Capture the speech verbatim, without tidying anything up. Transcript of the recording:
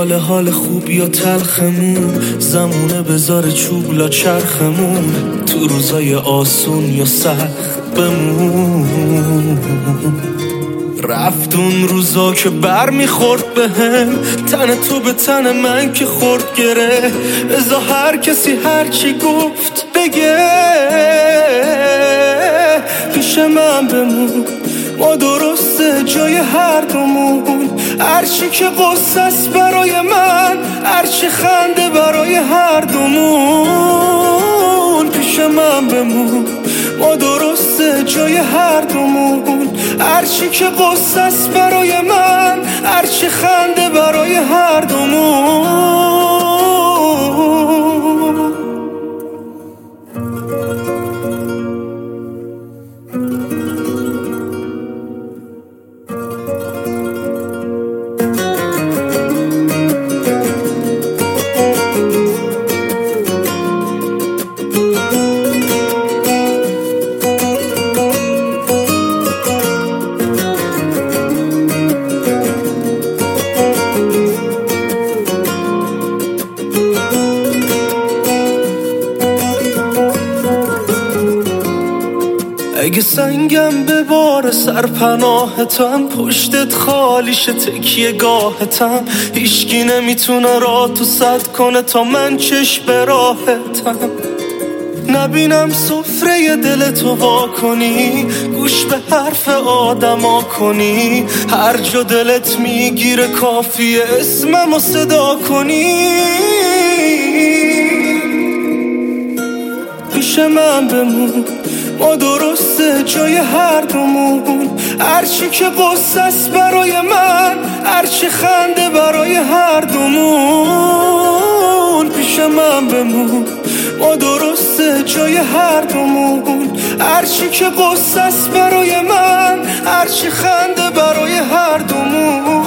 حال حال خوب یا تلخمون، زمونه بذار چوب لا چرخمون، تو روزای آسون یا سخت بمون. رفت اون روزا که بر میخورد به هم، تن تو به تن من که خورد گره. ازا هر کسی هرچی گفت بگه، پیش من بمون، ما درسته جای هر دومون. هرچی که قصه است برای من، هرچی خنده برای هر دومون. پیش من بمون، ما درسته جای هر دومون. هرچی که قصه است برای من، هرچی خنده برای هر دومون. اگه سنگم به بار سرپناهتم، پشتت خالیشه تکیه گاهتم. هیچکی نمیتونه راه تو سد کنه تا من چشم به راهتم. نبینم سفره دل تو وا کنی، گوش به حرف آدما کنی. هر جا دلت میگیره کافیه اسممو صدا کنی. پیش من بمون، ما درسته جای هر دومون. هرچی که قصه است برای من، هرچی خنده برای هر دومون. پیش من بمون، ما درسته جای هر دومون. هرچی که قصه است برای من، هرچی خنده برای هر دومون.